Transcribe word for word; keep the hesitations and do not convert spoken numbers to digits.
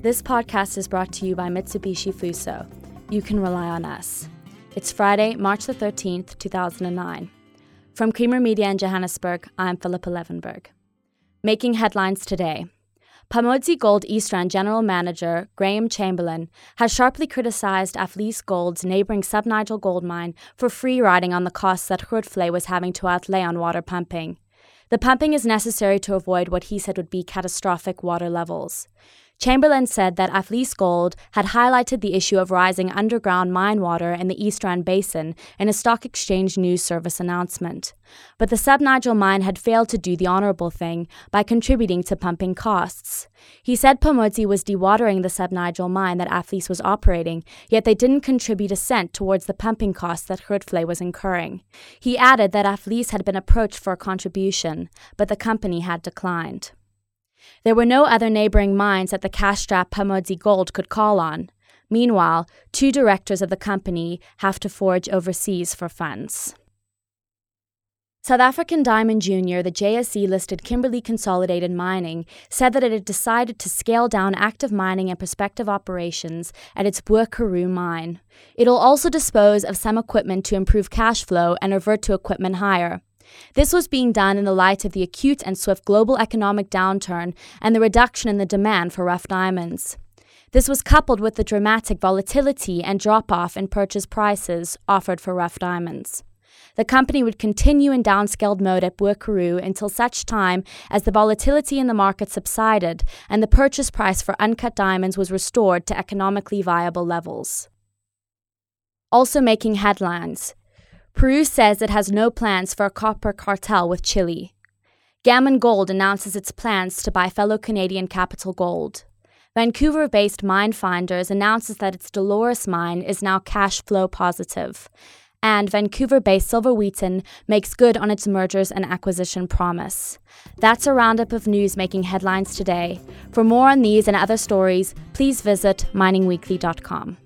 This podcast is brought to you by Mitsubishi Fuso. You can rely on us. It's Friday, March the thirteenth, two thousand nine. From Creamer Media in Johannesburg, I'm Philippa Levenberg. Making headlines today. Pamodzi Gold East Rand General Manager Graham Chamberlain has sharply criticized Aflice Gold's neighbouring Sub-Nigel gold mine for free-riding on the costs that Grootvlei was having to outlay on water pumping. The pumping is necessary to avoid what he said would be catastrophic water levels. Chamberlain said that Aflice Gold had highlighted the issue of rising underground mine water in the East Rand Basin in a stock exchange news service announcement. But the Sub-Nigel mine had failed to do the honourable thing by contributing to pumping costs. He said Pamodzi was dewatering the Sub-Nigel mine that Aflice was operating, yet they didn't contribute a cent towards the pumping costs that Grootvlei was incurring. He added that Aflice had been approached for a contribution, but the company had declined. There were no other neighbouring mines that the cash-strapped Pamodzi Gold could call on. Meanwhile, two directors of the company have to forage overseas for funds. South African Diamond Junior, the J S E-listed Kimberley Consolidated Mining, said that it had decided to scale down active mining and prospective operations at its Boer Karoo mine. It'll also dispose of some equipment to improve cash flow and revert to equipment hire. This was being done in the light of the acute and swift global economic downturn and the reduction in the demand for rough diamonds. This was coupled with the dramatic volatility and drop-off in purchase prices offered for rough diamonds. The company would continue in downscaled mode at Boer Karoo until such time as the volatility in the market subsided and the purchase price for uncut diamonds was restored to economically viable levels. Also making headlines. Peru says it has no plans for a copper cartel with Chile. Gammon Gold announces its plans to buy fellow Canadian Capital Gold. Vancouver-based Minefinders announces that its Dolores mine is now cash flow positive. And Vancouver-based Silver Wheaton makes good on its mergers and acquisition promise. That's a roundup of news making headlines today. For more on these and other stories, please visit mining weekly dot com.